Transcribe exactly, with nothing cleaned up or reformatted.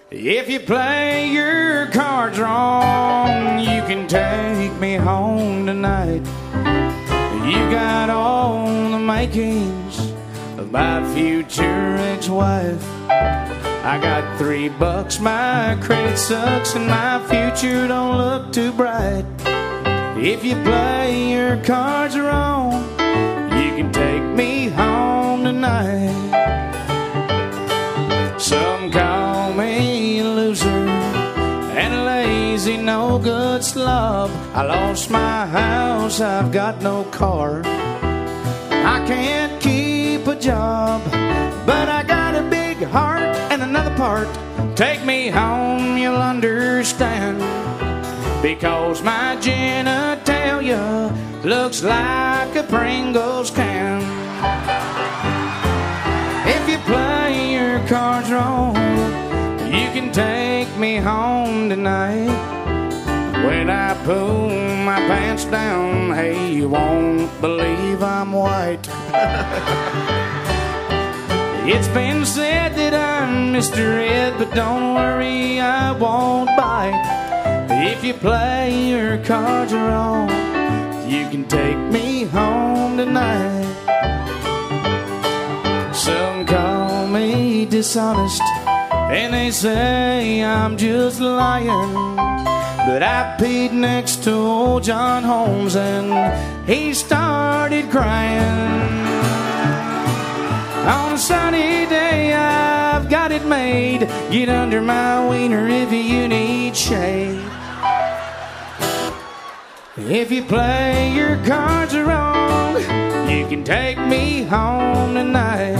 If you play your cards wrong, you can take me home tonight. You got all the makings of my future ex-wife. I got three bucks, my credit sucks, and my future don't look too bright. If you play your cards wrong, you can take me home tonight. Some call me a loser and a lazy, no-good slob. I lost my house, I've got no car. I can't keep a job, but I got a big heart and another part. Take me home, you'll understand, because my genitalia looks like a Pringles can. If you play your cards wrong, you can take me home tonight. When I pull my pants down, hey, you won't believe I'm white. It's been said that I'm Mister Ed, but don't worry, I won't bite. If you play your cards wrong, you can take me home tonight. Some call me dishonest, and they say I'm just lying, but I peed next to old John Holmes and he started crying. On a sunny day, I've got it made. Get under my wiener if you need shade. If you play your cards wrong, you can take me home tonight.